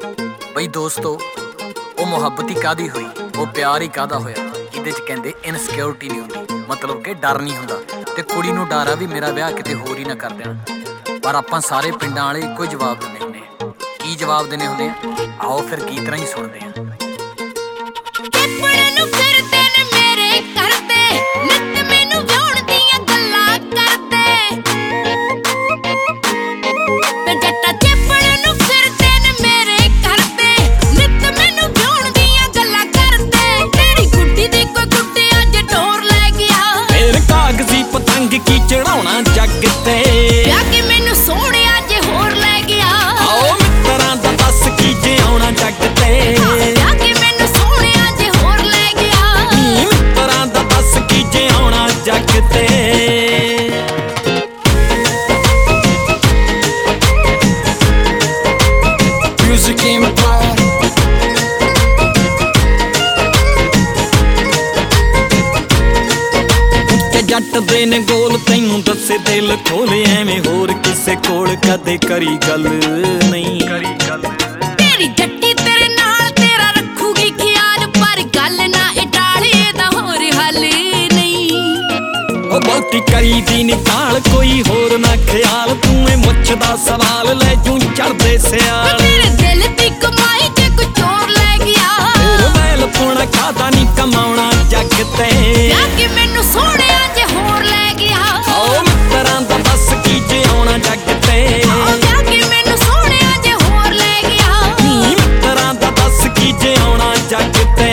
ਬਈ ਦੋਸਤੋ ਉਹ ਮੁਹੱਬਤ ਹੀ ਕਾਦੀ ਹੋਈ, ਉਹ ਪਿਆਰ ਹੀ ਕਾਦਾ ਹੋਇਆ ਜਿਹਦੇ ਚ ਕਹਿੰਦੇ ਇਨਸਿਕਿਉਰਿਟੀ ਨਹੀਂ ਹੁੰਦੀ, ਮਤਲਬ ਕਿ ਡਰ ਨਹੀਂ ਹੁੰਦਾ। ਤੇ ਕੁੜੀ ਨੂੰ ਡਰ ਆ ਵੀ ਮੇਰਾ ਵਿਆਹ ਕਿਤੇ ਹੋਰ ਹੀ ਨਾ ਕਰ ਦੇਣਾ। ਪਰ ਆਪਾਂ ਸਾਰੇ ਪਿੰਡਾਂ ਵਾਲੇ ਇੱਕੋ ਹੀ ਜਵਾਬ ਦਿੰਦੇ ਹੁੰਦੇ ਆ। ਕੀ ਜਵਾਬ ਦਿੰਦੇ ਹੁੰਦੇ ਆ, ਆਓ ਫਿਰ ਗੀਤ ਰਾਹੀਂ ਸੁਣਦੇ ਆ। ਕੀ ਚੜਾਉਣਾ ਜੱਗ ਤੇ ਆ ਕੇ ਮੈਨੂੰ ਸੋਹਣਿਆ ਜੇ ਹੋਰ ਲੈ ਗਿਆ। ਆਓ ਮਿੱਤਰਾਂ ਦਾ ਦੱਸ ਕੀ ਜੇ ਆਉਣਾ ਜੱਗ ਤੇ ਆ ਕੇ ਮੈਨੂੰ ਸੋਹਣਿਆ ਜੇ ਹੋਰ ਲੈ ਗਿਆ। ਮਿੱਤਰਾਂ ਦਾ ਦੱਸ ਕੀ ਜੇ ਆਉਣਾ ਜੱਗ ਤੇ Music Empire ਜੱਟ ਦੇ ਨੇ ਗੋਲ ਤੈਨੂੰ ਦੱਸੇ ਦਿਲ ਖੋਲੇ ਐਵੇਂ ਹੋਰ ਕਿਸੇ ਕੋਲ ਕਦੇ ਕਰੀ ਗੱਲ ਨਹੀਂ। ਤੇਰੀ ਜੱਟੀ ਤੇਰੇ ਨਾਲ ਤੇਰਾ ਰੱਖੂਗੀ ਖਿਆਲ, ਪਰ ਗੱਲ ਨਾ ਇਹ ਟਾਲੇ ਦਾ ਹੋਰ ਹੱਲ ਨਹੀਂ। ਉਹ ਬਹੁਤੀ ਕਰੀ ਦੀ ਨਿਕਾਲ ਕੋਈ ਹੋਰ ਨਾ ਖਿਆਲ, ਤੂੰ ਇਹ ਮੁੱਛ ਦਾ ਸਵਾਲ ਲੈ ਜੂ ਚੜਦੇ ਸਿਆਲ। ਤੇਰੇ ਦਿਲ ਦੀ ਕਮਾਈ ਜੇ ਕੋਈ ਚੋਰ ਲੈ ਗਿਆ। ਫਿਰ ਵੈਲ ਪੁਣਾ ਖਾਦਾ ਨਹੀਂ ਕਮਾਉਣਾ ਜੱਗ ਤੇ ਆ ਕੇ ਮੈਨੂੰ ਸੋਹਣਿਆ ਜੇ ਹੋਰ ਲੈ ਗਿਆ। ਆਓ ਮਿੱਤਰਾਂ ਦਾ ਦੱਸ ਕੀ ਜੇ ਆਉਣਾ ਜੱਗ ਤੇ ਆ ਕੇ ਮੈਨੂੰ ਸੋਹਣਿਆ ਜੇ ਹੋਰ ਲੈ ਗਿਆ। ਮਿੱਤਰਾਂ ਦਾ ਦੱਸ ਕੀ ਜੇ ਆਉਣਾ ਜੱਗ ਤੇ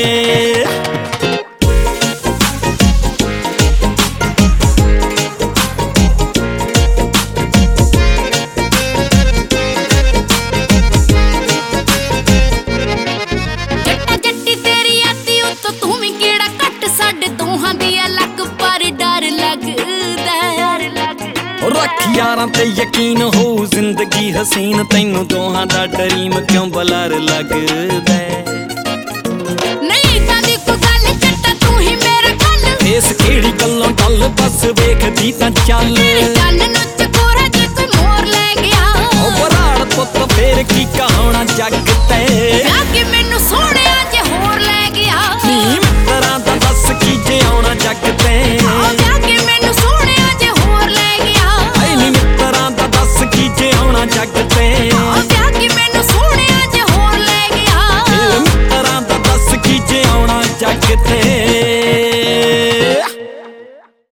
ਰੱਖ ਯਾਰਾਂ ਤੇ ਯਕੀਨ ਹੋ ਜ਼ਿੰਦਗੀ ਹਸੀਨ, ਤੈਨੂੰ ਦੋਹਾਂ ਦਾ ਡਰੀਮ ਕਿਉਂ ਬਲਰ ਲੱਗਦਾ। ਨਹੀਂ ਤਾਂ ਦੀ ਕੋਈ ਗੱਲ ਚੱਟਾ ਤੂੰ ਹੀ ਮੇਰਾ ਗੱਲ। ਇਸ ਕਿਹੜੀ ਗੱਲੋਂ ਗੱਲ ਬਸ ਵੇਖਦੀ ਤਾਂ ਚੱਲ। ਗੱਲ ਨੂੰ